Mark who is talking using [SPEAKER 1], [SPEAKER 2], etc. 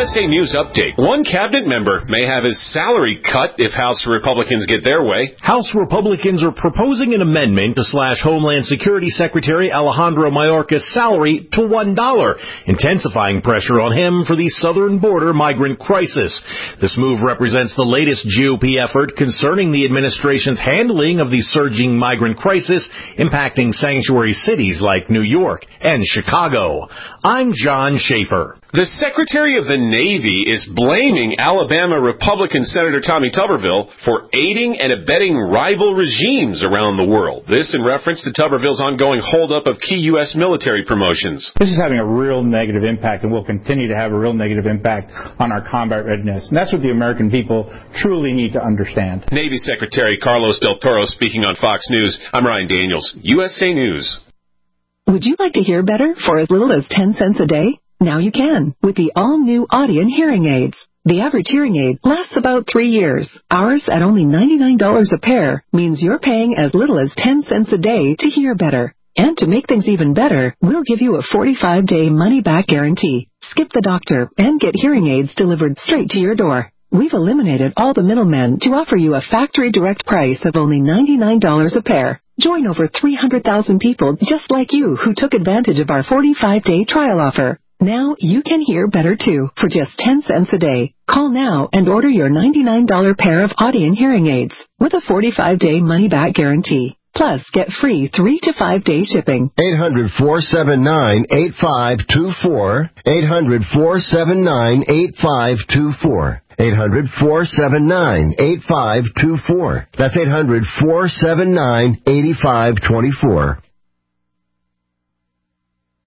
[SPEAKER 1] USA News Update. One cabinet member may have his salary cut if House Republicans get their way.
[SPEAKER 2] House Republicans are proposing an amendment to slash Homeland Security Secretary Alejandro Mayorkas' salary to $1, intensifying pressure on him for the southern border migrant crisis. This move represents the latest GOP effort concerning the administration's handling of the surging migrant crisis impacting sanctuary cities like New York and Chicago. I'm John Schaefer.
[SPEAKER 1] The Secretary of the Navy is blaming Alabama Republican Senator Tommy Tuberville for aiding and abetting rival regimes around the world. This in reference to Tuberville's ongoing holdup of key U.S. military promotions.
[SPEAKER 3] This is having a real negative impact and will continue to have a real negative impact on our combat readiness. And that's what the American people truly need to understand.
[SPEAKER 1] Navy Secretary Carlos Del Toro speaking on Fox News. I'm Ryan Daniels, USA News.
[SPEAKER 4] Would you like to hear better for as little as 10 cents a day? Now you can with the all-new Audien hearing aids. The average hearing aid lasts about 3 years. Ours at only $99 a pair means you're paying as little as 10 cents a day to hear better. And to make things even better, we'll give you a 45-day money-back guarantee. Skip the doctor and get hearing aids delivered straight to your door. We've eliminated all the middlemen to offer you a factory direct price of only $99 a pair. Join over 300,000 people just like you who took advantage of our 45-day trial offer. Now you can hear better too for just 10 cents a day. Call now and order your $99 pair of Audien hearing aids with a 45-day money-back guarantee. Plus, get free 3 to 5 day shipping.
[SPEAKER 5] 800-479-8524. 800-479-8524. 800-479-8524. That's 800-479-8524.